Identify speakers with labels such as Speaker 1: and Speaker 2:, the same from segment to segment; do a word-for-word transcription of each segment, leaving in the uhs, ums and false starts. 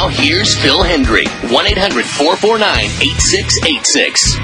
Speaker 1: Now here's Phil Hendry, one eight hundred four four nine eight six eight six.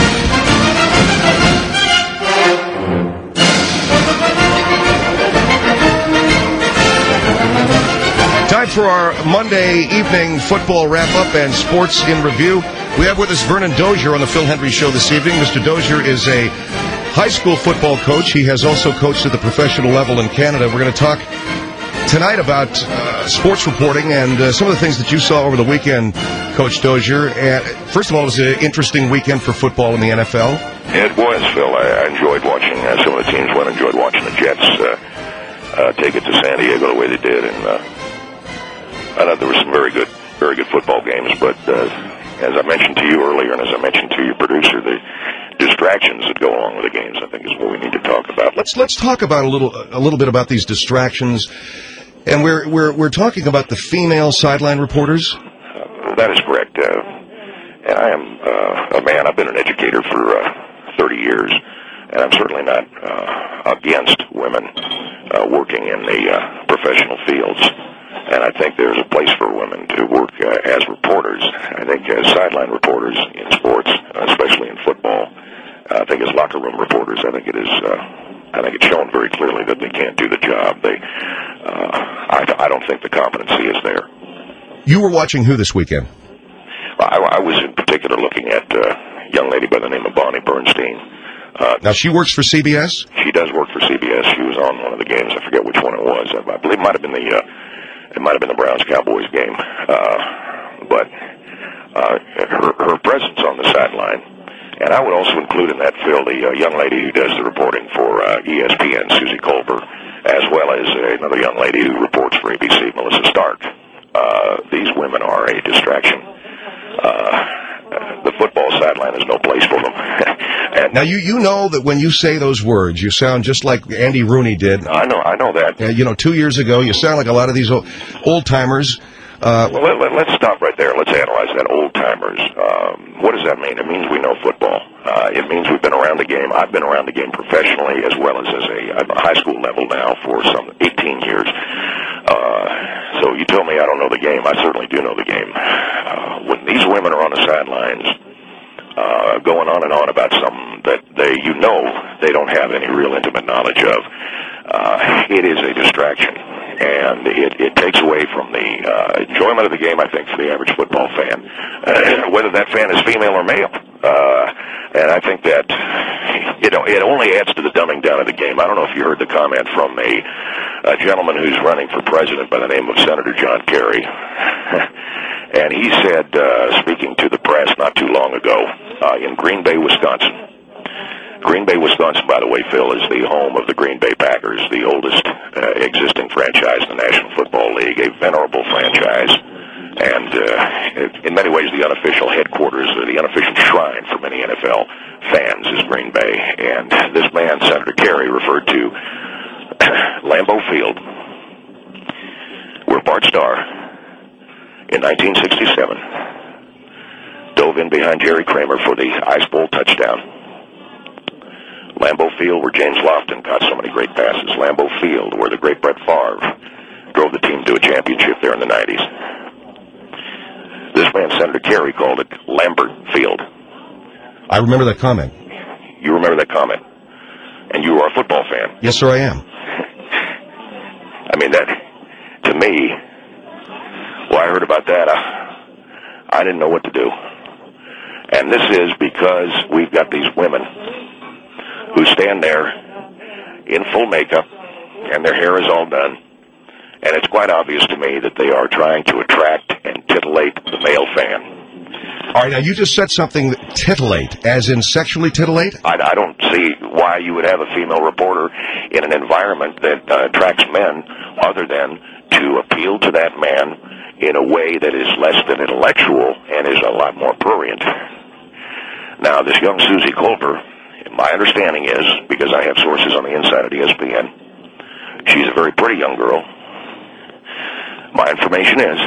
Speaker 2: Time for our Monday evening football wrap-up and sports in review. We have with us Vernon Dozier on the Phil Hendry Show this evening. Mister Dozier is a high school football coach. He has also coached at the professional level in Canada. We're going to talk tonight about uh, sports reporting and uh, some of the things that you saw over the weekend, Coach Dozier. And first of all, it was an interesting weekend for football in the N F L.
Speaker 3: It was, Phil. I, I enjoyed watching uh, some of the teams win. Enjoyed watching the Jets uh, uh, take it to San Diego the way they did. And uh, I thought there were some very good, very good football games. But uh, as I mentioned to you earlier, and as I mentioned to your producer, the distractions that go along with the games, I think, is what we need to talk about.
Speaker 2: Let's let's talk about a little a little bit about these distractions. And we're we're we're talking about the female sideline reporters.
Speaker 3: Uh, that is correct. Uh, and I am uh, a man. I've been an educator for uh, thirty years, and I'm certainly not uh, against women uh, working in the uh, professional fields. And I think there's a place for women to work uh, as reporters. I think as sideline reporters in sports, especially in football, uh, I think as locker room reporters, I think it is. Uh, I think it's shown very clearly that they can't do the job. They, uh, I, I don't think the competency is there.
Speaker 2: You were watching who this weekend?
Speaker 3: I, I was in particular looking at uh, a young lady by the name of Bonnie Bernstein. Uh,
Speaker 2: now, she works for C B S?
Speaker 3: She does work for C B S. She was on one of the games. I forget which one it was. I believe it might have been the, uh, it might have been the Browns-Cowboys game. Uh, but uh, her, her presence on the sideline, and I would also include in that, Phil, the uh, young lady who does the reporting for uh, E S P N, Susie Colbert, as well as uh, another young lady who reports for A B C, Melissa Stark. Uh, these women are a distraction. Uh, the football sideline is no place for them. and
Speaker 2: now, you, you know that when you say those words, you sound just like Andy Rooney did.
Speaker 3: I know, I know that.
Speaker 2: Uh, you know, two years ago, you sound like a lot of these old, old-timers. Uh,
Speaker 3: well, let, let, let's stop right there. Let's analyze that. Old-timers. Um, what does that mean? It means we know football. Uh, it means we've been around the game. I've been around the game professionally as well as as a, at a high school level now for some eighteen years. Uh, so you tell me I don't know the game. I certainly do know the game. Uh, when these women are on the sidelines uh, going on and on about something that they, you know they don't have any real intimate knowledge of, uh, it is a distraction. And it, it takes away from the uh, enjoyment of the game, I think, for the average football fan, uh, whether that fan is female or male. Uh, and I think that, you know, it only adds to the dumbing down of the game. I don't know if you heard the comment from a, a gentleman who's running for president by the name of Senator John Kerry. And he said, uh, speaking to the press not too long ago, uh, in Green Bay, Wisconsin, Green Bay, Wisconsin, by the way, Phil, is the home of the Green Bay Packers, the oldest uh, existing franchise in the National Football League, a venerable franchise, and uh, in many ways the unofficial headquarters, or the unofficial shrine for many N F L fans is Green Bay. And this man, Senator Kerry, referred to Lambeau Field, where Bart Starr, in nineteen sixty-seven, dove in behind Jerry Kramer for the Ice Bowl touchdown. Lambeau Field, where James Lofton caught so many great passes. Lambeau Field, where the great Brett Favre drove the team to a championship there in the nineties. This man, Senator Kerry, called it Lambert Field.
Speaker 2: I remember that comment.
Speaker 3: You remember that comment. And you are a football fan.
Speaker 2: Yes, sir, I am.
Speaker 3: I mean, that, to me, well, I heard about that. I, I didn't know what to do. And this is because we've got these women who stand there in full makeup, and their hair is all done, and it's quite obvious to me that they are trying to attract and titillate the male fan.
Speaker 2: All right, now you just said something, titillate, as in sexually titillate?
Speaker 3: I, I don't see why you would have a female reporter in an environment that uh, attracts men other than to appeal to that man in a way that is less than intellectual and is a lot more prurient. Now, this young Susie Colbert, my understanding is, because I have sources on the inside of E S P N, she's a very pretty young girl. My information is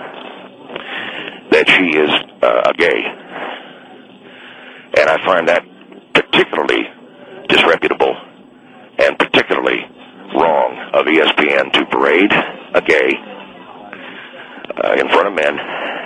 Speaker 3: that she is uh, a gay. And I find that particularly disreputable and particularly wrong of E S P N to parade a gay uh, in front of men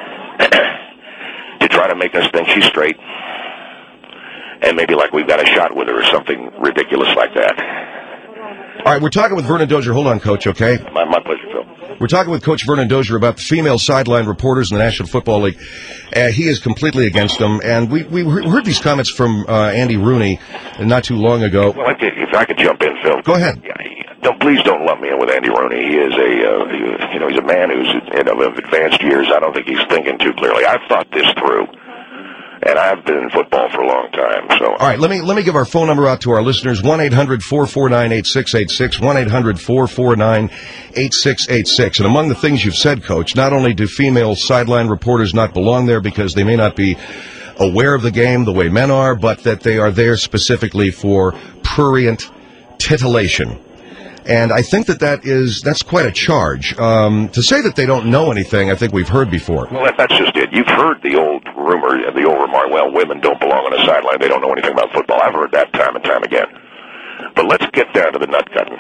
Speaker 3: to try to make us think she's straight, and maybe like we've got a shot with her or something ridiculous like that.
Speaker 2: All right, we're talking with Vernon Dozier. Hold on, Coach, okay?
Speaker 3: My, my pleasure, Phil.
Speaker 2: We're talking with Coach Vernon Dozier about the female sideline reporters in the National Football League. Uh, he is completely against them, and we we heard these comments from uh, Andy Rooney not too long ago.
Speaker 3: Well, if I could jump in, Phil.
Speaker 2: Go ahead.
Speaker 3: Yeah, don't, please don't lump me in with Andy Rooney. He is a, uh, you know, he's a man who's you know, of advanced years. I don't think he's thinking too clearly. I've thought this through. And I've been in football for a long time, so.
Speaker 2: All right, let me let me give our phone number out to our listeners, one eight hundred four four nine eight six eight six, one eight hundred four four nine eight six eight six. And among the things you've said, Coach, not only do female sideline reporters not belong there because they may not be aware of the game the way men are, but that they are there specifically for prurient titillation. And I think that that is, that's quite a charge. Um, to say that they don't know anything, I think we've heard before.
Speaker 3: Well, that, that's just it. You've heard the old rumor, the old remark, well, women don't belong on the sideline. They don't know anything about football. I've heard that time and time again. But let's get down to the nut cutting.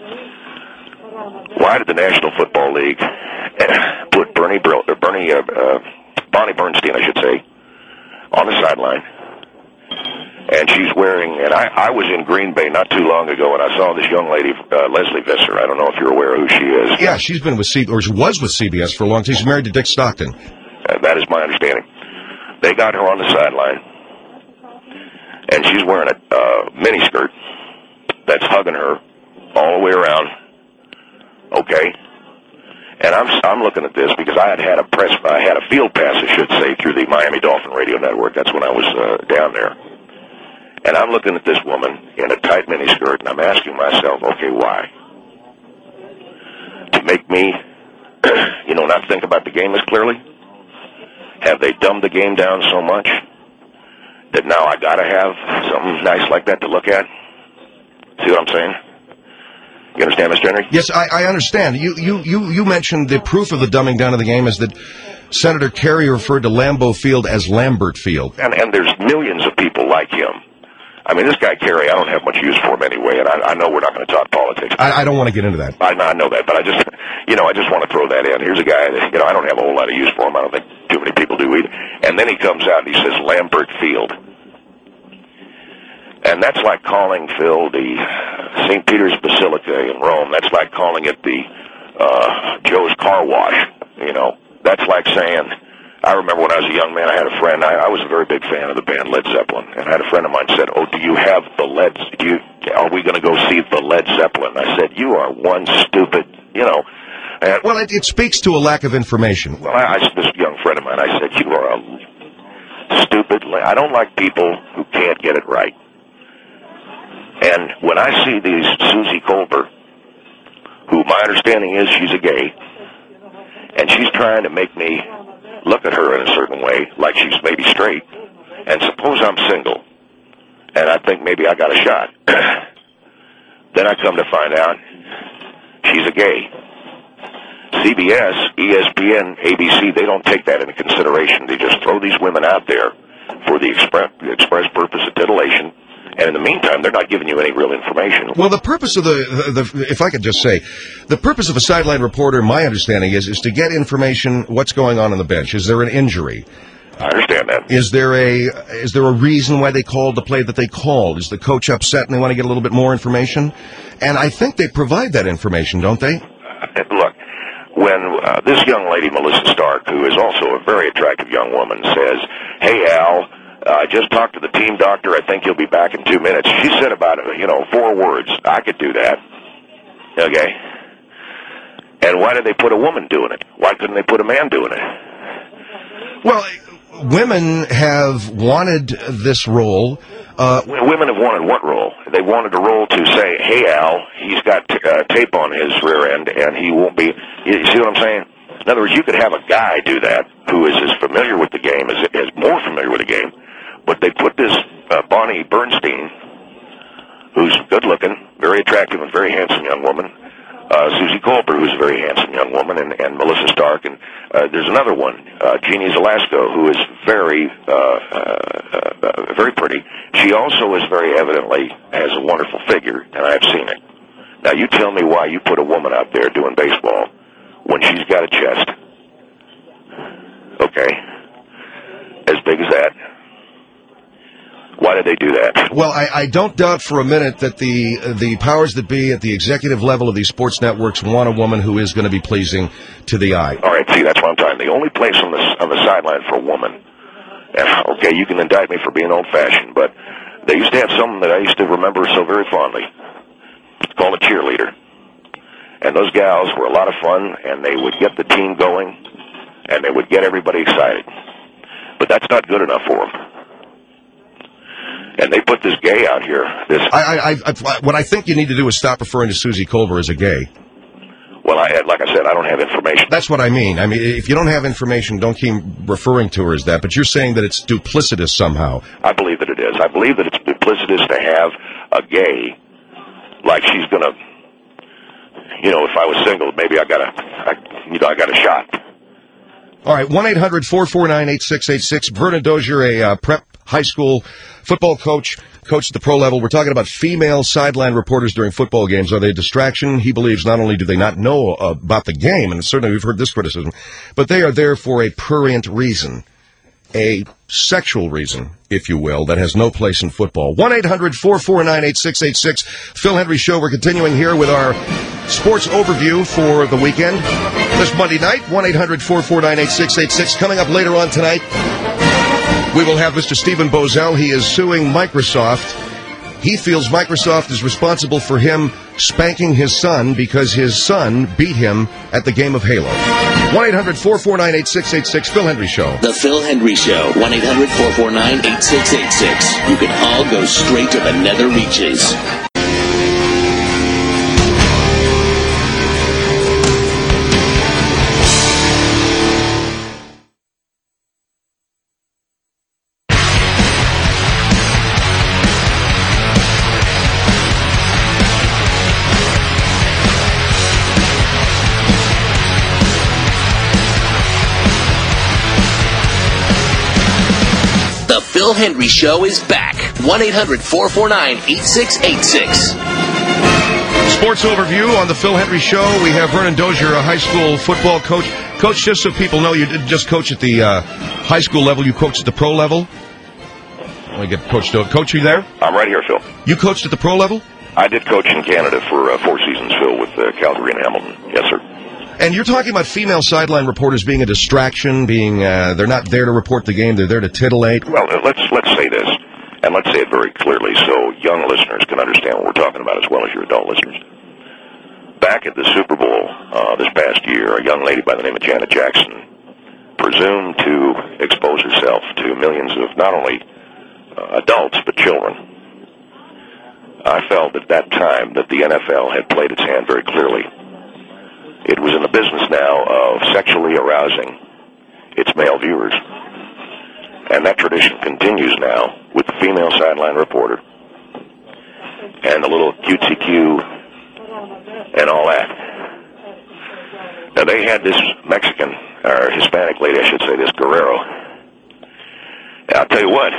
Speaker 3: Why did the National Football League put Bernie, Brill, or Bernie uh, uh, Bonnie Bernstein, I should say, on the sideline? And she's wearing, and I, I was in Green Bay not too long ago, and I saw this young lady, uh, Leslie Visser. I don't know if you're aware of who she is.
Speaker 2: Yeah, she's been with C, or she was with C B S for a long time. She's married to Dick Stockton.
Speaker 3: Uh, that is my understanding. They got her on the sideline, and she's wearing a uh, miniskirt that's hugging her all the way around. Okay. And I'm I'm looking at this because I had had a press, I had a field pass, I should say, through the Miami Dolphin Radio Network. That's when I was uh, down there. And I'm looking at this woman in a tight miniskirt, and I'm asking myself, okay, why? To make me, you know, not think about the game as clearly? Have they dumbed the game down so much that now I got to have something nice like that to look at? See what I'm saying? You understand, Mister Henry?
Speaker 2: Yes, I, I understand. You, you, you, you mentioned the proof of the dumbing down of the game is that Senator Kerry referred to Lambeau Field as Lambert Field.
Speaker 3: And, and there's millions of people like him. I mean, this guy Kerry, I don't have much use for him anyway, and I, I know we're not going to talk politics.
Speaker 2: I, I don't want to get into that.
Speaker 3: I, I know that, but I just, you know, I just want to throw that in. Here's a guy that, you know, I don't have a whole lot of use for him. I don't think too many people do either. And then he comes out and he says Lambert Field. And that's like calling, Phil, the Saint Peter's Basilica in Rome. That's like calling it the uh, Joe's Car Wash, you know. That's like saying, I remember when I was a young man, I had a friend, I, I was a very big fan of the band Led Zeppelin, and I had a friend of mine said, oh, do you have the Led, do you, are we going to go see the Led Zeppelin? I said, you are one stupid, you know. And,
Speaker 2: well, it, it speaks to a lack of information.
Speaker 3: Well, I, I, this young friend of mine, I said, you are a stupid, I don't like people who can't get it right. And when I see these Susie Colbert, who my understanding is she's a gay, and she's trying to make me look at her in a certain way, like she's maybe straight, and suppose I'm single, and I think maybe I got a shot. Then I come to find out she's a gay. C B S, E S P N, A B C, they don't take that into consideration. They just throw these women out there for the express, the express purpose of titillation. And in the meantime, they're not giving you any real information.
Speaker 2: Well, the purpose of the, the, the, if I could just say, the purpose of a sideline reporter, my understanding is, is to get information, what's going on on the bench. Is there an injury?
Speaker 3: I understand that.
Speaker 2: Is there a, is there a reason why they called the play that they called? Is the coach upset and they want to get a little bit more information? And I think they provide that information, don't they?
Speaker 3: Uh, look, when uh, this young lady, Melissa Stark, who is also a very attractive young woman, says, hey, Al, Uh, I just talked to the team doctor. I think he'll be back in two minutes. She said about, you know, four words. I could do that. Okay? And why did they put a woman doing it? Why couldn't they put a man doing it?
Speaker 2: Well, women have wanted this role. Uh,
Speaker 3: women have wanted what role? They wanted a role to say, hey, Al, he's got t- uh, tape on his rear end, and he won't be... You see what I'm saying? In other words, you could have a guy do that who is as familiar with the game, as, as more familiar with the game, but they put this uh, Bonnie Bernstein, who's good-looking, very attractive and very handsome young woman, uh, Susie Colbert, who's a very handsome young woman, and, and Melissa Stark, and uh, there's another one, uh, Jeannie Zelasco, who is very, uh, uh, uh, very pretty. She also is very evidently has a wonderful figure, and I have seen it. Now, you tell me why you put a woman out there doing baseball when she's got a chest big as that. Why did they do that?
Speaker 2: Well, I, I don't doubt for a minute that the the powers that be at the executive level of these sports networks want a woman who is going to be pleasing to the eye.
Speaker 3: All right, see, that's what I'm talking. The only place on the on the sideline for a woman, and okay, you can indict me for being old-fashioned, but they used to have something that I used to remember so very fondly. It's called a cheerleader. And those gals were a lot of fun, and they would get the team going, and they would get everybody excited. But that's not good enough for them. And they put this gay out here. This
Speaker 2: I, I, I, what I think you need to do is stop referring to Susie Colbert as a gay.
Speaker 3: Well, I, like I said, I don't have information.
Speaker 2: That's what I mean. I mean, if you don't have information, don't keep referring to her as that. But you're saying that it's duplicitous somehow.
Speaker 3: I believe that it is. I believe that it's duplicitous to have a gay, like she's going to, you know, if I was single, maybe I got a, I, you know, I got a shot.
Speaker 2: All right, one eight hundred four four nine eight six eight six. Vernon Dozier, a uh, prep high school football coach, coach at the pro level. We're talking about female sideline reporters during football games. Are they a distraction? He believes not only do they not know uh, about the game, and certainly we've heard this criticism, but they are there for a prurient reason, a sexual reason, if you will, that has no place in football. one eight hundred four four nine eight six eight six. Phil Hendrie Show. We're continuing here with our sports overview for the weekend. This Monday night, one eight hundred four four nine eight six eight six. Coming up later on tonight, we will have Mister Stephen Bozell. He is suing Microsoft. He feels Microsoft is responsible for him spanking his son because his son beat him at the game of Halo. one eight hundred four four nine eight six eight six. Phil Hendrie Show.
Speaker 1: The Phil Hendrie Show. one eight hundred four four nine eight six eight six. You can all go straight to the nether reaches. The Phil Hendrie Show is back. one eight hundred four four nine eight six eight six.
Speaker 2: Sports overview on the Phil Hendrie Show. We have Vernon Dozier, a high school football coach. Coach, just so people know, you didn't just coach at the uh, high school level. You coached at the pro level. Let me get Coach Do. Coach, are you there?
Speaker 3: I'm right here, Phil.
Speaker 2: You coached at the pro level?
Speaker 3: I did coach in Canada for uh, four seasons, Phil, with uh, Calgary and Hamilton. Yes, sir.
Speaker 2: And you're talking about female sideline reporters being a distraction, being uh, they're not there to report the game, they're there to titillate.
Speaker 3: Well, let's let's say this, and let's say it very clearly so young listeners can understand what we're talking about as well as your adult listeners. Back at the Super Bowl uh, this past year, a young lady by the name of Janet Jackson presumed to expose herself to millions of not only uh, adults but children. I felt at that time that the N F L had played its hand very clearly. It was in the business now of sexually arousing its male viewers. And that tradition continues now with the female sideline reporter and the little cutesy Q and all that. Now, they had this Mexican, or Hispanic lady, I should say, this Guerrero. And I'll tell you what,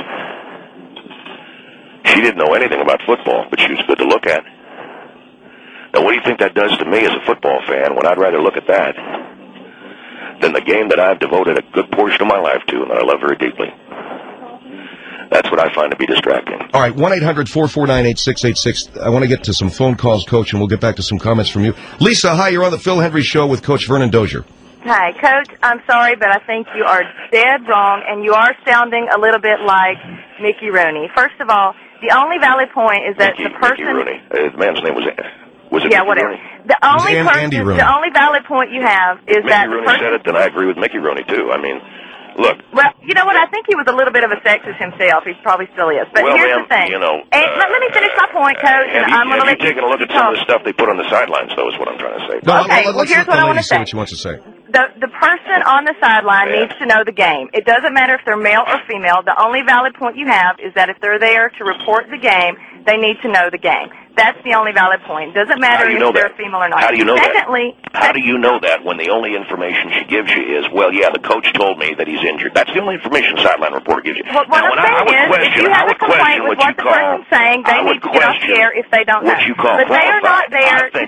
Speaker 3: she didn't know anything about football, but she was good to look at. Now, what do you think that does to me as a football fan when I'd rather look at that than the game that I've devoted a good portion of my life to and that I love very deeply? That's what I find to be distracting.
Speaker 2: All right, one eight hundred four four nine eight six eight six. I want to get to some phone calls, Coach, and we'll get back to some comments from you. Lisa, hi, you're on the Phil Hendrie Show with Coach Vernon Dozier.
Speaker 4: Hi, Coach. I'm sorry, but I think you are dead wrong, and you are sounding a little bit like Mickey Rooney. First of all, the only valid point is that
Speaker 3: Mickey,
Speaker 4: the person...
Speaker 3: Mickey Rooney. Uh, the man's name was... Was it
Speaker 4: yeah,
Speaker 3: Mickey
Speaker 4: whatever.
Speaker 3: Rooney?
Speaker 4: The only
Speaker 2: An-
Speaker 4: person,
Speaker 2: Andy Rooney.
Speaker 4: the only valid point you have is
Speaker 3: If
Speaker 4: that
Speaker 3: Mickey Rooney
Speaker 4: the person,
Speaker 3: said it, then I agree with Mickey Rooney, too. I mean, look...
Speaker 4: Well, you know what? I think he was a little bit of a sexist himself. He probably still is. But
Speaker 3: well,
Speaker 4: here's
Speaker 3: ma'am,
Speaker 4: the thing.
Speaker 3: you know...
Speaker 4: And
Speaker 3: uh,
Speaker 4: let, let me finish my point, Coach, and
Speaker 3: have you,
Speaker 4: I'm going to
Speaker 3: have
Speaker 4: let
Speaker 3: you taken a look at some of the stuff they put on the sidelines, though, is what I'm trying to say.
Speaker 2: No,
Speaker 4: Okay,
Speaker 2: let,
Speaker 4: well,
Speaker 2: let's
Speaker 4: here's
Speaker 2: let
Speaker 4: what
Speaker 2: the
Speaker 4: I
Speaker 2: lady
Speaker 4: wanna
Speaker 2: say
Speaker 4: say.
Speaker 2: what she wants to say.
Speaker 4: The the person on the sideline
Speaker 3: Yeah.
Speaker 4: needs to know the game. It doesn't matter if they're male or female. The only valid point you have is that if they're there to report the game, they need to know the game. That's the only valid point. It doesn't
Speaker 3: How
Speaker 4: matter
Speaker 3: do you
Speaker 4: if
Speaker 3: know
Speaker 4: they're
Speaker 3: that?
Speaker 4: female or not.
Speaker 3: How do you know that?
Speaker 4: Secondly,
Speaker 3: How do you know that when the only information she gives you is, well, yeah, the coach told me that he's injured? That's the only information sideline reporter gives you.
Speaker 4: What, what
Speaker 3: now,
Speaker 4: I'm
Speaker 3: when I, I would
Speaker 4: saying is,
Speaker 3: question,
Speaker 4: if you
Speaker 3: I
Speaker 4: have
Speaker 3: would
Speaker 4: a complaint
Speaker 3: question
Speaker 4: with
Speaker 3: what
Speaker 4: what
Speaker 3: you
Speaker 4: the
Speaker 3: call,
Speaker 4: person's saying, they
Speaker 3: I would
Speaker 4: need to get off the
Speaker 3: question
Speaker 4: air if they don't
Speaker 3: what
Speaker 4: know.
Speaker 3: you call
Speaker 4: But they are not
Speaker 3: qualified.
Speaker 4: there
Speaker 3: I think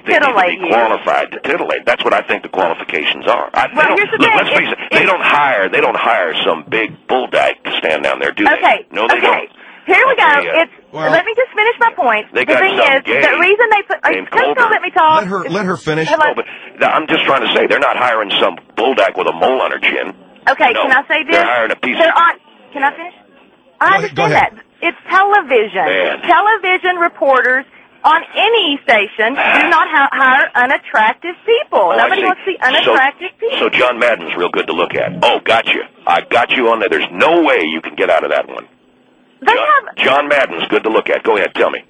Speaker 3: think they need to
Speaker 4: titillate
Speaker 3: be
Speaker 4: you.
Speaker 3: qualified to titillate. That's what I think the qualifications are. I,
Speaker 4: Well,
Speaker 3: they
Speaker 4: here's the
Speaker 3: don't, look,
Speaker 4: thing.
Speaker 3: let's face
Speaker 4: It's-
Speaker 3: it. They
Speaker 4: it's-
Speaker 3: don't hire. They don't hire some big bull dyke to stand down there, do they?
Speaker 4: Okay.
Speaker 3: No, they
Speaker 4: okay.
Speaker 3: don't.
Speaker 4: Here we go.
Speaker 3: Okay, uh,
Speaker 4: It's
Speaker 2: well-
Speaker 4: let me just finish my point.
Speaker 3: They
Speaker 4: the
Speaker 3: got
Speaker 4: thing
Speaker 3: some
Speaker 4: is,
Speaker 3: gay
Speaker 4: the reason they put. Are you
Speaker 3: named
Speaker 4: going to
Speaker 3: Colbert.
Speaker 4: let me talk?
Speaker 2: Let her let her finish.
Speaker 4: Hello?
Speaker 3: No, but I'm just trying to say they're not hiring some bull dyke with a mole on her chin.
Speaker 4: Okay,
Speaker 3: No,
Speaker 4: can I say this?
Speaker 3: they're hiring a piece
Speaker 4: They're
Speaker 3: of-
Speaker 4: on. Can I finish? I
Speaker 2: Go
Speaker 4: understand
Speaker 2: ahead, go
Speaker 4: that. It's television.
Speaker 3: Man.
Speaker 4: Television reporters on any station do not ha- hire unattractive people.
Speaker 3: Oh, I
Speaker 4: Nobody
Speaker 3: see.
Speaker 4: wants to see unattractive
Speaker 3: so,
Speaker 4: people.
Speaker 3: So John Madden's real good to look at. Oh, got you. I got you on there. There's no way you can get out of that one.
Speaker 4: they
Speaker 3: John,
Speaker 4: have
Speaker 3: John Madden's good to look at. Go ahead, tell me.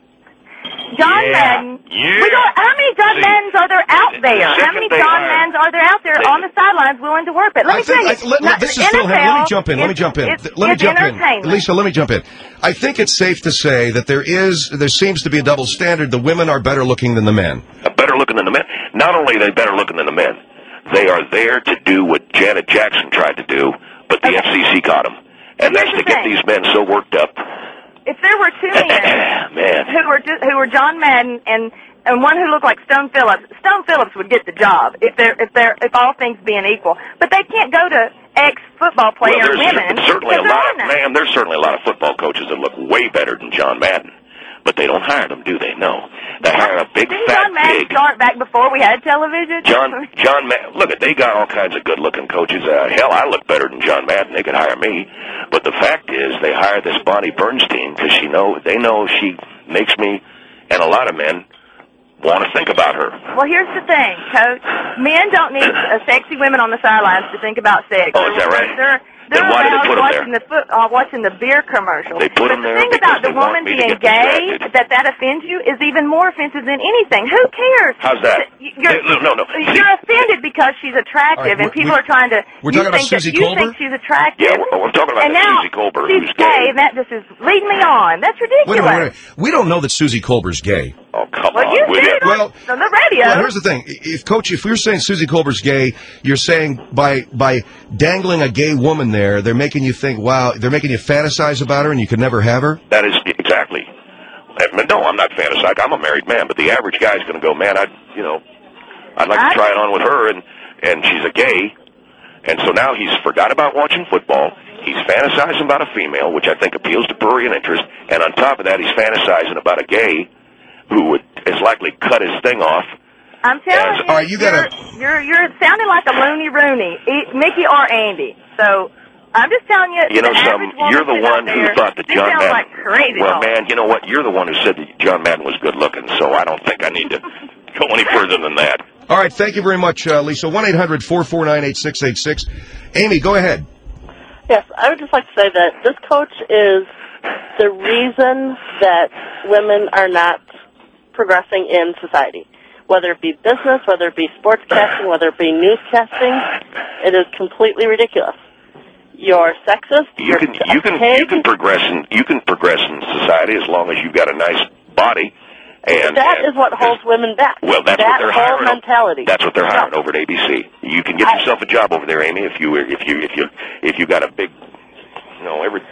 Speaker 4: John
Speaker 3: Yeah.
Speaker 4: Madden.
Speaker 3: Yeah.
Speaker 4: We don't, how many John
Speaker 3: See,
Speaker 4: Maddens are there out
Speaker 3: the
Speaker 4: there? How
Speaker 3: second
Speaker 4: many
Speaker 3: they
Speaker 4: John
Speaker 3: hire-
Speaker 4: Maddens are there out there
Speaker 3: they-
Speaker 4: on the sidelines willing to work? But let
Speaker 2: I
Speaker 4: me
Speaker 2: think,
Speaker 4: tell you,
Speaker 2: I, let,
Speaker 4: not-
Speaker 2: this
Speaker 4: the
Speaker 2: is Phil Henry. Let me
Speaker 4: N F L
Speaker 2: jump in. Let me
Speaker 4: is-
Speaker 2: jump in.
Speaker 4: is-
Speaker 2: Let me
Speaker 4: is
Speaker 2: jump in.
Speaker 4: entertainment.
Speaker 2: Lisa, let me jump in. I think it's safe to say that there is, there seems to be a double standard. The women are better looking than the men.
Speaker 3: Uh, better looking than the men. Not only are they better looking than the men, they are there to do what Janet Jackson tried to do, but the
Speaker 4: Okay.
Speaker 3: F C C caught them. And
Speaker 4: But
Speaker 3: that's
Speaker 4: here's
Speaker 3: to
Speaker 4: the
Speaker 3: get
Speaker 4: thing.
Speaker 3: these men so worked up.
Speaker 4: If there were two men
Speaker 3: Man.
Speaker 4: who were ju- who were John Madden and and one who looked like Stone Phillips, Stone Phillips would get the job if they're if they're if all things being equal. But they can't go to ex football player
Speaker 3: Well, there's
Speaker 4: women.
Speaker 3: certainly a
Speaker 4: because there
Speaker 3: lot
Speaker 4: are
Speaker 3: of
Speaker 4: none.
Speaker 3: man. There's certainly a lot of football coaches that look way better than John Madden, but they don't hire them, do they? No, they hire a big
Speaker 4: Didn't
Speaker 3: fat
Speaker 4: John Madden
Speaker 3: pig.
Speaker 4: start back before we had television?
Speaker 3: John, John, Ma- look at they got all kinds of good-looking coaches. Uh, hell, I look better than John Madden. They could hire me, but the fact is, they hire this Bonnie Bernstein because she know they know she makes me and a lot of men want to think about her.
Speaker 4: Well, here's the thing, Coach. Men don't need uh, sexy women on the sidelines to think about sex.
Speaker 3: Oh, is that right?
Speaker 4: They're,
Speaker 3: Then
Speaker 4: they're
Speaker 3: why do they
Speaker 4: around
Speaker 3: put 'em
Speaker 4: watching
Speaker 3: there?
Speaker 4: the foot, uh, watching the beer commercial.
Speaker 3: They put
Speaker 4: but
Speaker 3: 'em
Speaker 4: the
Speaker 3: there
Speaker 4: thing
Speaker 3: because
Speaker 4: about the
Speaker 3: they want
Speaker 4: woman
Speaker 3: me to
Speaker 4: being
Speaker 3: get
Speaker 4: gay,
Speaker 3: distracted.
Speaker 4: that that offends you, is even more offensive than anything. Who cares?
Speaker 3: How's that?
Speaker 4: You're,
Speaker 3: No, no, no. See-
Speaker 4: You're offended because she's attractive,
Speaker 2: All right,
Speaker 4: and
Speaker 2: we-
Speaker 4: people
Speaker 2: we-
Speaker 4: are trying to.
Speaker 2: we're
Speaker 4: you
Speaker 2: talking about
Speaker 4: think that
Speaker 2: Susie
Speaker 4: you
Speaker 2: Colbert?
Speaker 4: think she's attractive.
Speaker 3: Yeah, we're, we're talking about
Speaker 4: and
Speaker 3: that
Speaker 4: now
Speaker 3: Susie Colbert,
Speaker 4: she's
Speaker 3: who's
Speaker 4: gay,
Speaker 3: gay.
Speaker 4: and that just is leading me on. That's
Speaker 2: Wait
Speaker 4: ridiculous.
Speaker 2: a minute, wait a minute. We don't know that Susie Colbert's gay.
Speaker 3: Oh, come
Speaker 4: Well,
Speaker 3: on,
Speaker 4: you
Speaker 3: will
Speaker 4: did
Speaker 3: you?
Speaker 4: it on,
Speaker 2: Well-
Speaker 4: on the radio.
Speaker 2: Well, here's the thing. If Coach, if you're saying Susie Colbert's gay, you're saying by by dangling a gay woman there, they're making you think, wow, they're making you fantasize about her and you could never have her?
Speaker 3: That is exactly. Uh, No, I'm not fantasizing. I'm a married man, but the average guy's going to go, man, I, you know, I'd like
Speaker 4: I-
Speaker 3: to try it on with her, and and she's a gay, and so now he's forgot about watching football. He's fantasizing about a female, which I think appeals to prurient interest, and on top of that, he's fantasizing about a gay who would is likely cut his thing off.
Speaker 4: I'm telling
Speaker 3: Yes.
Speaker 4: you,
Speaker 2: All right, you gotta-
Speaker 4: you're, you're you're sounding like a loony Rooney, E- Mickey or Andy. So I'm just telling you,
Speaker 3: You know,
Speaker 4: the
Speaker 3: some
Speaker 4: average woman
Speaker 3: you're the
Speaker 4: sitting out
Speaker 3: one who
Speaker 4: there,
Speaker 3: thought that
Speaker 4: she
Speaker 3: John
Speaker 4: sounds
Speaker 3: Madden.
Speaker 4: like crazy.
Speaker 3: Well,
Speaker 4: talk.
Speaker 3: man, you know what? You're the one who said that John Madden was good looking, so I don't think I need to go any further than that.
Speaker 2: All right, thank you very much, uh, Lisa. one eight hundred four four nine eight six eight six. Amy, go ahead.
Speaker 5: Yes, I would just like to say that this coach is the reason that women are not progressing in society. Whether it be business, whether it be sportscasting, whether it be newscasting, it is completely ridiculous. You're sexist.
Speaker 3: You
Speaker 5: You're
Speaker 3: can
Speaker 5: a
Speaker 3: you can
Speaker 5: pig.
Speaker 3: you can progress in you can progress in society as long as you've got a nice body. And
Speaker 5: That
Speaker 3: and
Speaker 5: is what holds women back.
Speaker 3: Well, that's
Speaker 5: that
Speaker 3: what they're
Speaker 5: whole
Speaker 3: hiring.
Speaker 5: mentality.
Speaker 3: That's what they're hiring
Speaker 5: No.
Speaker 3: over at A B C. You can get
Speaker 5: I-
Speaker 3: yourself a job over there, Amy, if you were if you if you if you got a big, you know, every.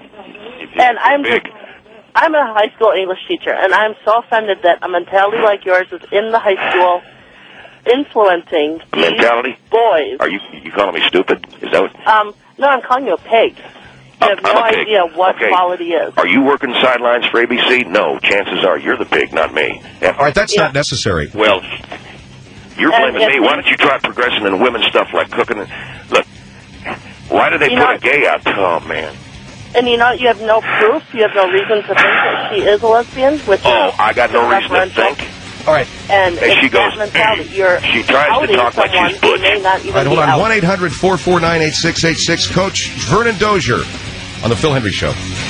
Speaker 3: If you,
Speaker 5: And I'm
Speaker 3: big.
Speaker 5: just, I'm a high school English teacher, and I'm so offended that a mentality like yours is in the high school, influencing
Speaker 3: A
Speaker 5: these
Speaker 3: mentality?
Speaker 5: boys.
Speaker 3: Are you you calling me stupid? Is that what?
Speaker 5: Um, no, I'm calling you a pig. You have
Speaker 3: I'm
Speaker 5: no
Speaker 3: a pig.
Speaker 5: idea what
Speaker 3: Okay.
Speaker 5: quality is.
Speaker 3: Are you working sidelines for A B C? No. Chances are you're the pig, not me. Yeah.
Speaker 2: All right, that's
Speaker 5: Yeah.
Speaker 2: not necessary.
Speaker 3: Well, you're
Speaker 5: And
Speaker 3: blaming
Speaker 5: if
Speaker 3: me. Why
Speaker 5: we-
Speaker 3: don't you try progressing in women's stuff like cooking? And, look, why do they
Speaker 5: You
Speaker 3: put
Speaker 5: know-
Speaker 3: a gay out? Oh man.
Speaker 5: And you know, you have no proof, you have no reason to think that she is a lesbian, which
Speaker 3: Oh,
Speaker 5: is
Speaker 3: I got no reason to
Speaker 5: referential.
Speaker 3: think.
Speaker 2: All right.
Speaker 5: And
Speaker 3: And
Speaker 5: it's
Speaker 3: she goes,
Speaker 5: that mentality. You're
Speaker 3: she tries to
Speaker 5: outing
Speaker 3: talk like
Speaker 5: someone
Speaker 3: she's
Speaker 5: who
Speaker 3: butch.
Speaker 5: may not even
Speaker 2: All right, hold
Speaker 5: be
Speaker 2: on.
Speaker 5: out.
Speaker 2: one eight hundred four four nine eight six eight six. Coach Vernon Dozier on the Phil Henry Show.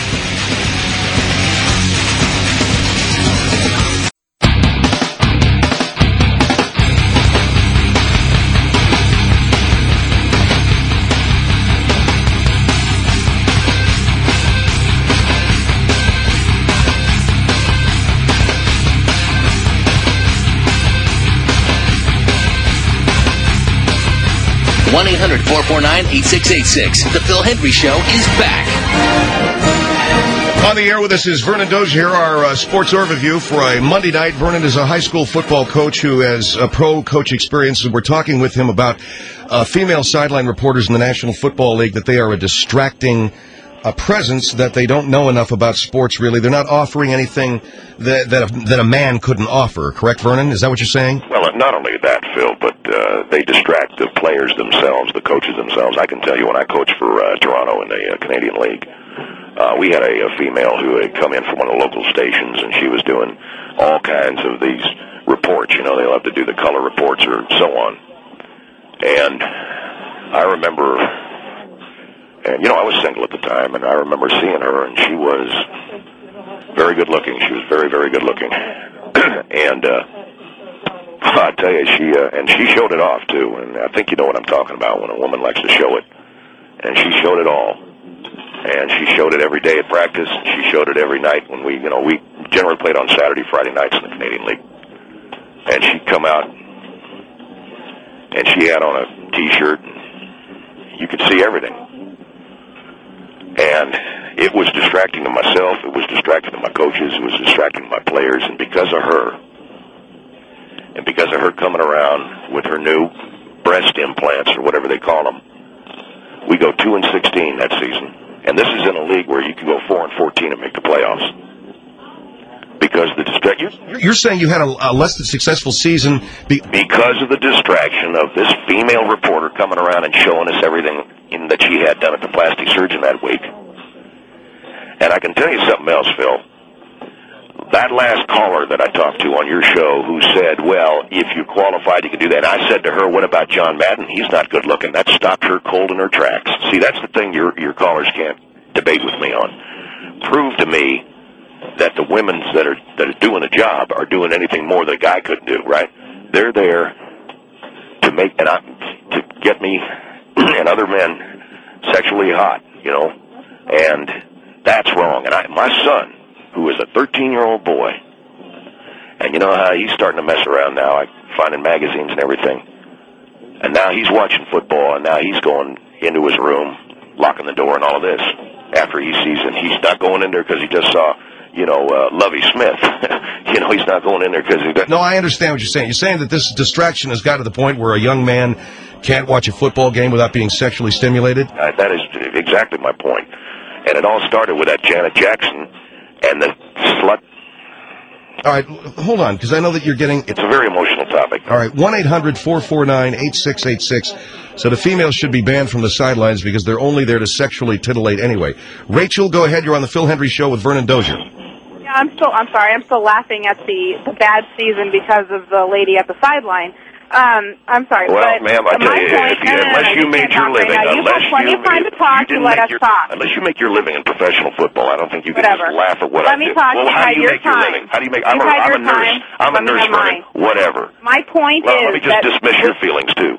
Speaker 1: one eight hundred four four nine eight six eight six. The Phil Henry Show is back.
Speaker 2: On the air with us is Vernon Dozier here, our uh, sports overview for a Monday night. Vernon is a high school football coach who has a pro coach experience, and we're talking with him about uh, female sideline reporters in the National Football League, that they are a distracting uh, presence, that they don't know enough about sports, really. They're not offering anything that that a, that a man couldn't offer. Correct, Vernon? Is that what you're saying?
Speaker 3: Well, not only that, Phil, but uh, they distract the players themselves, the coaches themselves. I can tell you when I coached for uh, Toronto in the uh, Canadian League, Uh, we had a, a female who had come in from one of the local stations, and she was doing all kinds of these reports. You know, they love to do the color reports or so on. And I remember, and you know, I was single at the time, and I remember seeing her, and she was very good looking. She was very, very good looking. and uh, I tell you, she uh, and she showed it off too. And I think you know what I'm talking about when a woman likes to show it, and she showed it all. And she showed it every day at practice. She showed it every night when we, you know, we generally played on Saturday, Friday nights in the Canadian League. And she'd come out, and she had on a T-shirt. You could see everything. And it was distracting to myself. It was distracting to my coaches. It was distracting to my players. And because of her, and because of her coming around with her new breast implants or whatever they call them, we go two and sixteen that season. And this is in a league where you can go four and fourteen and make the playoffs. Because the distraction.
Speaker 2: You're saying you had a, a less than successful season be-
Speaker 3: because of the distraction of this female reporter coming around and showing us everything in, that she had done at the plastic surgeon that week. And I can tell you something else, Phil. That last caller that I talked to on your show who said, well, if you're qualified, you can do that. And I said to her, what about John Madden? He's not good looking. That stopped her cold in her tracks. See, that's the thing your your callers can't debate with me on. Prove to me that the women that are that are doing the job are doing anything more that a guy couldn't do, right? They're there to make and I, to get me and other men sexually hot, you know, and that's wrong. And I, my son, who is a thirteen-year-old boy, and you know how he's starting to mess around now, I find in magazines and everything, and now he's watching football, and now he's going into his room, locking the door and all of this, after he sees it. He's not going in there because he just saw, you know, uh, Lovie Smith. you know, he's not going in there because he got...
Speaker 2: No, I understand what you're saying. You're saying that this distraction has got to the point where a young man can't watch a football game without being sexually stimulated?
Speaker 3: Uh, that is exactly my point. And it all started with that Janet Jackson and the slut.
Speaker 2: All right, hold on, because I know that you're getting...
Speaker 3: It's a very emotional topic.
Speaker 2: All right, one eight hundred four four nine eight six eight six. So the females should be banned from the sidelines because they're only there to sexually titillate anyway. Rachel, go ahead. You're on the Phil Hendry Show with Vernon Dozier.
Speaker 6: Yeah, I'm still, I'm sorry, I'm still laughing at the, the bad season because of the lady at the sideline. Um, I'm sorry,
Speaker 3: well,
Speaker 6: but
Speaker 3: ma'am, I tell
Speaker 6: my
Speaker 3: you,
Speaker 6: point,
Speaker 3: if you,
Speaker 6: no, no, no,
Speaker 3: unless
Speaker 6: no,
Speaker 3: you,
Speaker 6: you
Speaker 3: made your living,
Speaker 6: right
Speaker 3: unless
Speaker 6: you, plenty
Speaker 3: you,
Speaker 6: of time to
Speaker 3: if
Speaker 6: talk,
Speaker 3: you
Speaker 6: you
Speaker 3: didn't
Speaker 6: let
Speaker 3: make
Speaker 6: us
Speaker 3: your,
Speaker 6: talk.
Speaker 3: unless you make your living in professional football, I don't think you can
Speaker 6: Whatever.
Speaker 3: just laugh at what
Speaker 6: let
Speaker 3: I
Speaker 6: me
Speaker 3: do.
Speaker 6: talk.
Speaker 3: Well,
Speaker 6: You
Speaker 3: how
Speaker 6: had
Speaker 3: do you
Speaker 6: your
Speaker 3: make your
Speaker 6: time.
Speaker 3: living? How do you make? I'm
Speaker 6: you
Speaker 3: a,
Speaker 6: had
Speaker 3: I'm
Speaker 6: your
Speaker 3: a nurse.
Speaker 6: time.
Speaker 3: I'm a
Speaker 6: let
Speaker 3: nurse,
Speaker 6: me
Speaker 3: Vernon. Whatever.
Speaker 6: My point
Speaker 3: well,
Speaker 6: is
Speaker 3: let me just
Speaker 6: that
Speaker 3: dismiss your feelings too.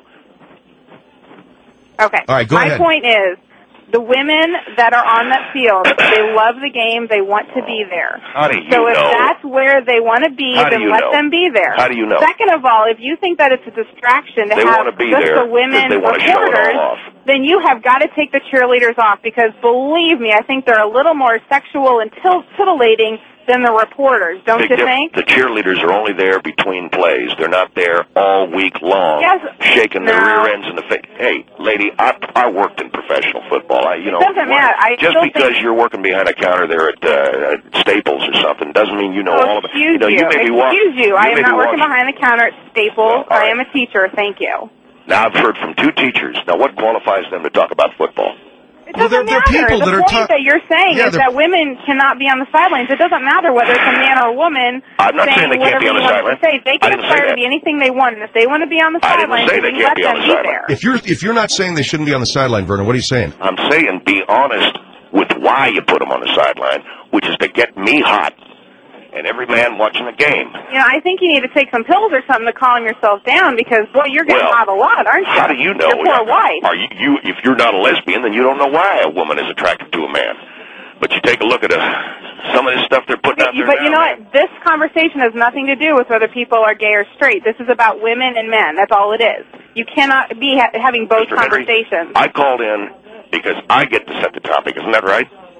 Speaker 6: Okay.
Speaker 2: All right, go
Speaker 6: My
Speaker 2: ahead.
Speaker 6: point is, the women that are on that field, they love the game. They want to be there.
Speaker 3: How do you
Speaker 6: so if
Speaker 3: know?
Speaker 6: that's where they want to be,
Speaker 3: How do
Speaker 6: then
Speaker 3: you
Speaker 6: let
Speaker 3: know?
Speaker 6: them be there.
Speaker 3: How do you know?
Speaker 6: Second of all, if you think that it's a distraction to
Speaker 3: They
Speaker 6: have
Speaker 3: wanna be
Speaker 6: just
Speaker 3: there
Speaker 6: the women
Speaker 3: 'cause they wanna show it all
Speaker 6: reporters,
Speaker 3: off.
Speaker 6: then you have got to take the cheerleaders off because believe me, I think they're a little more sexual and till- titillating than the reporters, don't
Speaker 3: Big
Speaker 6: you
Speaker 3: diff-
Speaker 6: think?
Speaker 3: The cheerleaders are only there between plays. They're not there all week long,
Speaker 6: Yes.
Speaker 3: shaking their
Speaker 6: No.
Speaker 3: rear ends in the face. Hey, lady, I I worked in professional football. I, you know,
Speaker 6: doesn't matter. I
Speaker 3: just
Speaker 6: still
Speaker 3: because
Speaker 6: think-
Speaker 3: you're working behind a counter there at, uh, at Staples or something doesn't mean you know
Speaker 6: Oh,
Speaker 3: all of it.
Speaker 6: excuse
Speaker 3: You know,
Speaker 6: you.
Speaker 3: you may be wa-
Speaker 6: excuse you. I
Speaker 3: may
Speaker 6: am
Speaker 3: be
Speaker 6: not working
Speaker 3: watching-
Speaker 6: behind the counter at Staples.
Speaker 3: Well, all
Speaker 6: I
Speaker 3: right.
Speaker 6: am a teacher. Thank you.
Speaker 3: Now I've heard from two teachers. Now what qualifies them to talk about football?
Speaker 6: It
Speaker 2: Well,
Speaker 6: doesn't
Speaker 2: they're- they're
Speaker 6: matter.
Speaker 2: people
Speaker 6: the
Speaker 2: that are
Speaker 6: point
Speaker 2: talk-
Speaker 6: that you're saying
Speaker 2: Yeah,
Speaker 6: is
Speaker 2: they're-
Speaker 6: that women cannot be on the sidelines. It doesn't matter whether it's a man or a woman.
Speaker 3: I'm not saying they can't
Speaker 6: whatever
Speaker 3: be on the
Speaker 6: you want
Speaker 3: sidelines.
Speaker 6: to say. They
Speaker 3: I
Speaker 6: can
Speaker 3: didn't say
Speaker 6: aspire to
Speaker 3: that.
Speaker 6: be anything they want, and if they want to be on the
Speaker 3: I didn't
Speaker 6: sidelines,
Speaker 3: say
Speaker 6: then
Speaker 3: they
Speaker 6: you
Speaker 3: can't
Speaker 6: let
Speaker 3: be on
Speaker 6: them
Speaker 3: the
Speaker 6: be
Speaker 3: sideline.
Speaker 6: there.
Speaker 2: If you're if you're not saying they shouldn't be on the sideline, Vernon, what are you saying?
Speaker 3: I'm saying be honest with why you put them on the sideline, which is to get me hot and every man watching the game.
Speaker 6: You know, I think you need to take some pills or something to calm yourself down because, boy, you're getting
Speaker 3: Well,
Speaker 6: hot a lot, aren't you?
Speaker 3: How do you know?
Speaker 6: Your poor wife.
Speaker 3: Are you, you? If you're not a lesbian, then you don't know why a woman is attracted to a man. But you take a look at uh, some of this stuff they're putting out there
Speaker 6: But you
Speaker 3: now,
Speaker 6: know
Speaker 3: man.
Speaker 6: what? This conversation has nothing to do with whether people are gay or straight. This is about women and men. That's all it is. You cannot be ha- having both
Speaker 3: Mister Henry,
Speaker 6: conversations.
Speaker 3: I called in because I get to set the topic. Isn't that right?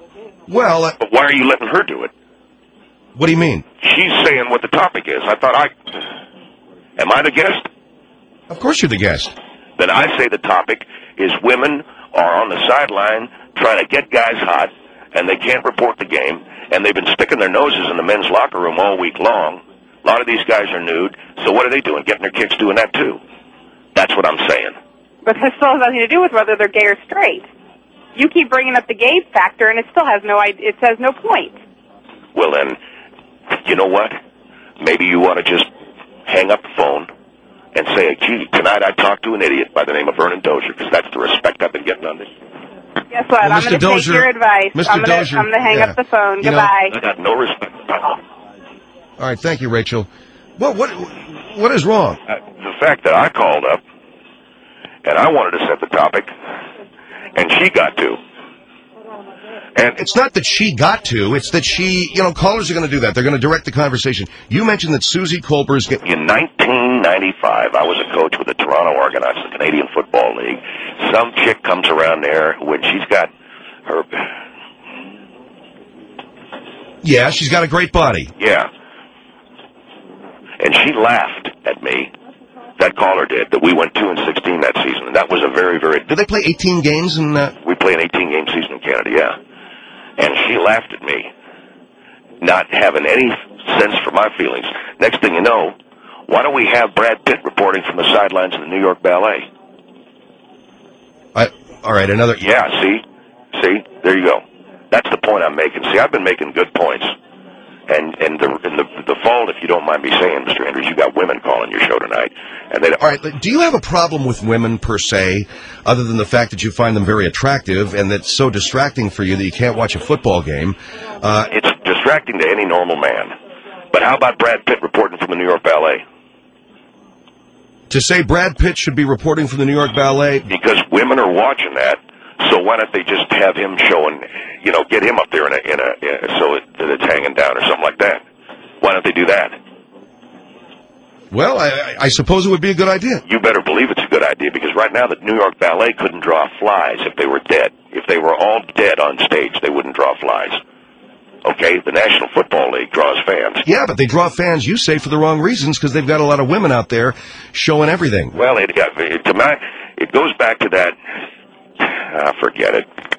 Speaker 2: Well, uh,
Speaker 3: But why are you letting her do it?
Speaker 2: what do you mean?
Speaker 3: She's saying what the topic is. I thought I... Am I the guest?
Speaker 2: Of course you're the guest.
Speaker 3: Then I say the topic is women are on the sideline trying to get guys hot, and they can't report the game, and they've been sticking their noses in the men's locker room all week long. A lot of these guys are nude, so what are they doing? Getting their kicks doing that too. That's what I'm saying.
Speaker 6: But that still has nothing to do with whether they're gay or straight. You keep bringing up the gay factor, and it still has no it says no point.
Speaker 3: Well, then, you know what? Maybe you want to just hang up the phone and say, gee, tonight I talked to an idiot by the name of Vernon Dozier, because that's the respect I've been getting on this.
Speaker 6: Guess what?
Speaker 2: Well,
Speaker 6: I'm
Speaker 2: Mister
Speaker 6: going to take
Speaker 2: Dozier-
Speaker 6: your advice.
Speaker 2: Mister
Speaker 6: I'm going
Speaker 2: Dozier,
Speaker 6: to hang
Speaker 2: yeah.
Speaker 6: up the phone.
Speaker 2: You know-
Speaker 6: Goodbye.
Speaker 3: I got no respect.
Speaker 2: All right, thank you, Rachel. What what what is wrong?
Speaker 3: Uh, the fact that I called up and I wanted to set the topic, and she got to. And
Speaker 2: It's not that she got to. It's that she, you know, callers are going to do that. They're going to direct the conversation. You mentioned that Susie Colbert's get,
Speaker 3: in nineteen ninety-five, I was a coach with the Toronto Argonauts, the Canadian Football League. Some chick comes around there when she's got her...
Speaker 2: yeah, she's got a great body.
Speaker 3: Yeah. And she laughed at me, that caller did, that we went two and sixteen that season. And that was a very, very...
Speaker 2: Did they play eighteen games in uh,
Speaker 3: We play an eighteen-game season in Canada, yeah. And she laughed at me, not having any sense for my feelings. Next thing you know, why don't we have Brad Pitt reporting from the sidelines of the New York Ballet?
Speaker 2: I, all right, another.
Speaker 3: Yeah, see? See? There you go. That's the point I'm making. See, I've been making good points. And and the and the, the fault, if you don't mind me saying, Mister Andrews, you got women calling your show tonight. And they don't,
Speaker 2: All right, do you have a problem with women per se, other than the fact that you find them very attractive and that's so distracting for you that you can't watch a football game? Uh,
Speaker 3: it's distracting to any normal man. But how about Brad Pitt reporting from the New York Ballet?
Speaker 2: to say Brad Pitt should be reporting from the New York Ballet?
Speaker 3: Because women are watching that. So why don't they just have him showing, you know, get him up there in a, in a, in a so it, that it's hanging down or something like that? Why don't they do that?
Speaker 2: Well, I, I suppose it would be a good idea.
Speaker 3: You better believe it's a good idea, because right now the New York Ballet couldn't draw flies if they were dead. If they were all dead on stage, they wouldn't draw flies. Okay? The National Football League draws fans.
Speaker 2: Yeah, but they draw fans, you say, for the wrong reasons, because they've got a lot of women out there showing everything.
Speaker 3: Well, it, it, to my, it goes back to that... Ah, forget it.